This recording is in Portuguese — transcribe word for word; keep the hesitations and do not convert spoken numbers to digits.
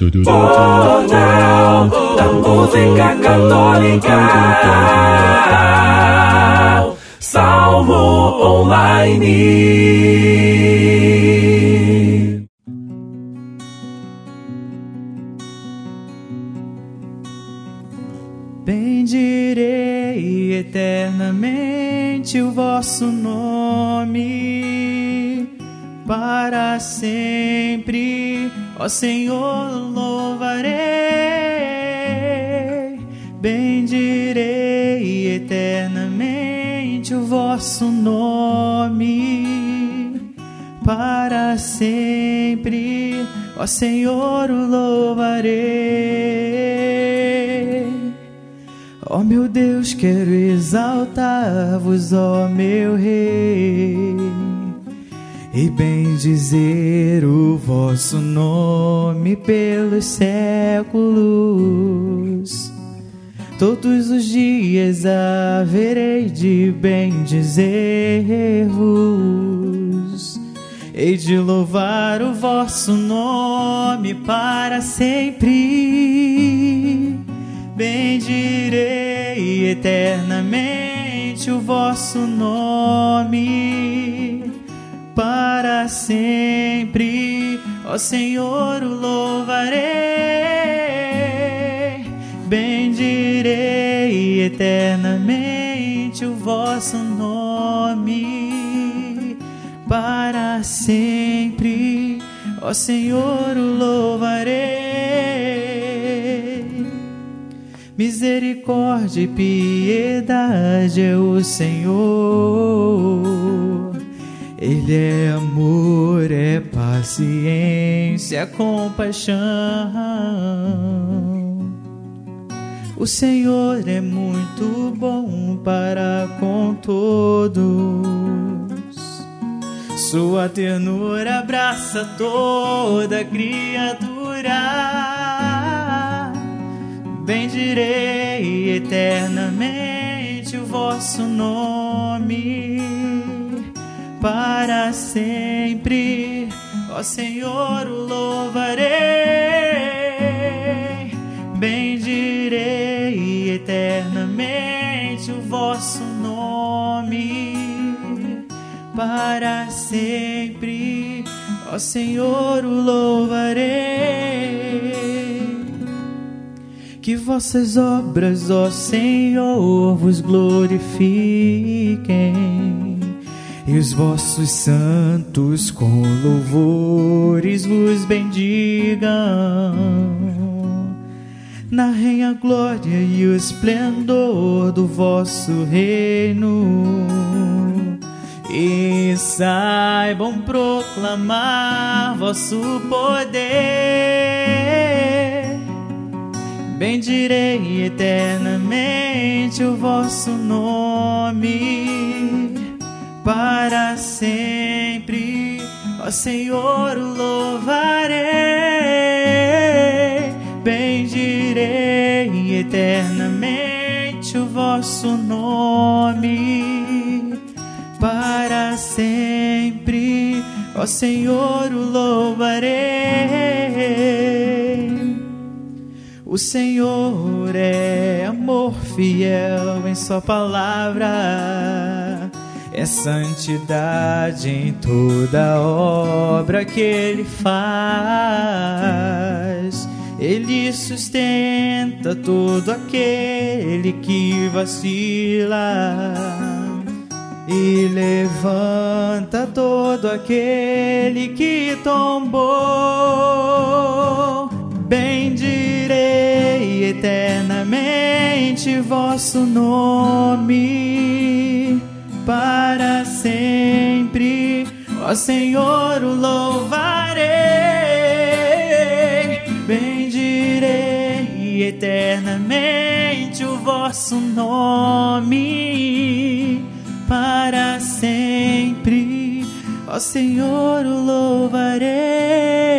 Jornal da Música Católica. Salmo Online. Bendirei eternamente o vosso nome, para sempre, ó Senhor, louvarei. Bendirei eternamente o vosso nome, para sempre, ó Senhor, o louvarei. Ó meu Deus, quero exaltar-vos, ó meu Rei, e bendizer o vosso nome pelos séculos. Todos os dias haverei de bendizer-vos, hei de louvar o vosso nome para sempre. Bendirei eternamente o vosso nome, para sempre, ó Senhor, o louvarei. Bendirei eternamente o vosso nome, para sempre, ó Senhor, o louvarei. Misericórdia e piedade é o Senhor, Ele é amor, é paciência, compaixão. O Senhor é muito bom para com todos, sua ternura abraça toda criatura. Bendirei eternamente o vosso nome, para sempre, ó Senhor, o louvarei. Bendirei eternamente o vosso nome, para sempre, ó Senhor, o louvarei. Que vossas obras, ó Senhor, vos glorifiquem, e os vossos santos com louvores vos bendigam. Narrem a glória e o esplendor do vosso reino, e saibam proclamar vosso poder. Bendirei eternamente o vosso nome, para sempre, ó Senhor, o louvarei. Bendirei eternamente o vosso nome, para sempre, ó Senhor, o louvarei. O Senhor é amor fiel em sua palavra, é santidade em toda obra que Ele faz. Ele sustenta todo aquele que vacila, e levanta todo aquele que tombou. Bendirei eternamente vosso nome, para sempre, ó Senhor, o louvarei. Bendirei eternamente o vosso nome, para sempre, ó Senhor, o louvarei.